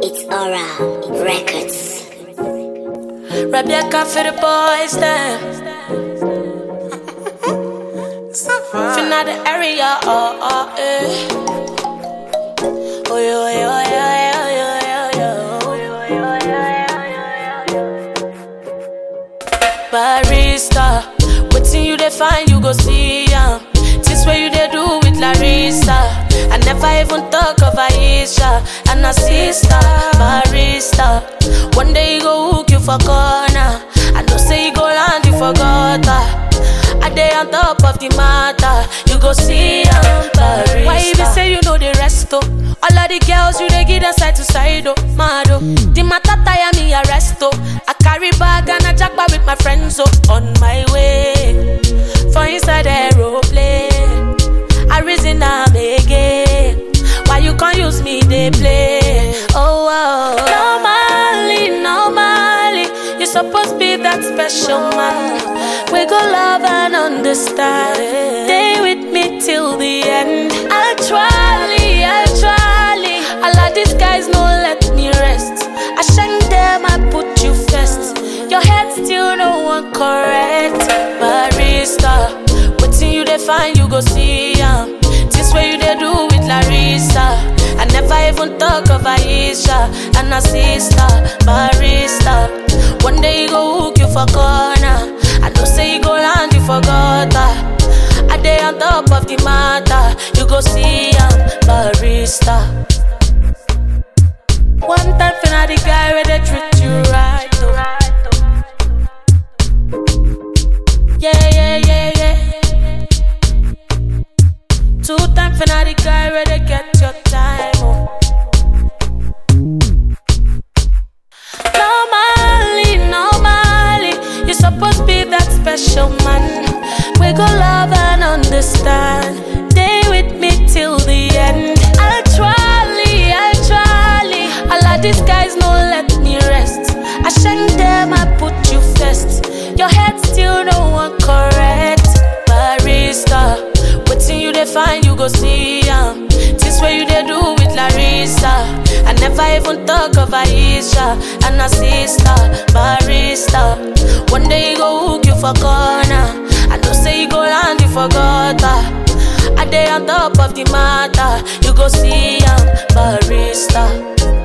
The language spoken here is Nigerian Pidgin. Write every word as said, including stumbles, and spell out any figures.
It's Aura Records. Rebecca for the boys then. Finna the area, oh, oh, eh. Oh, yo, yo, yo, yo, yo, yo, yo. Barista, waiting you they find, you go see ya. This way you they do with Larissa. I never even talk of Aisha and her sister, Barista. One day you go hook you for corner. I know say you go land you forgot her. I day on top of the matter. You go see I'm Barista. Why you be say you know the rest oh? All of the girls you they give them side to side oh, mad oh. The matter tire me arrest oh. I carry bag and I jackpot with my friends oh. On my way for inside the aeroplane. I reason I'm again. Why you can't use me, they play. Oh, oh, oh. Normally, normally, you supposed to be that special man. We go love and understand. Stay with me till the end. I'll try, I'll try. All of these guys no let me rest. I shank them, I put you first. Your head still no one correct. Barista, waiting you they find, you go see ya. This way you they do with Larissa. I never even talk of Aisha and her sister, Barista. One day you go hook you for corner. I know say you go land you forgot her. I day on top of the matter. You go see I'm Barista. One time finna the guy where they treat you right though. Yeah, yeah, yeah, yeah. Two time finna the guy where they get your time oh. Normally, normally, you supposed to be that special man. We go love and understand. Stay with me till the end. I'll try, I'll try. All of these guys no let me rest. I shank them, I put you first. Your head still no one correct. Barista, waiting you they find, you go see ya. This way you they do with Larissa. I never even talk of Aisha and her sister, Barista. One day you go hook you for corner. I know say you go land you forgot her. I day on top of the matter. You go see I'm Barista.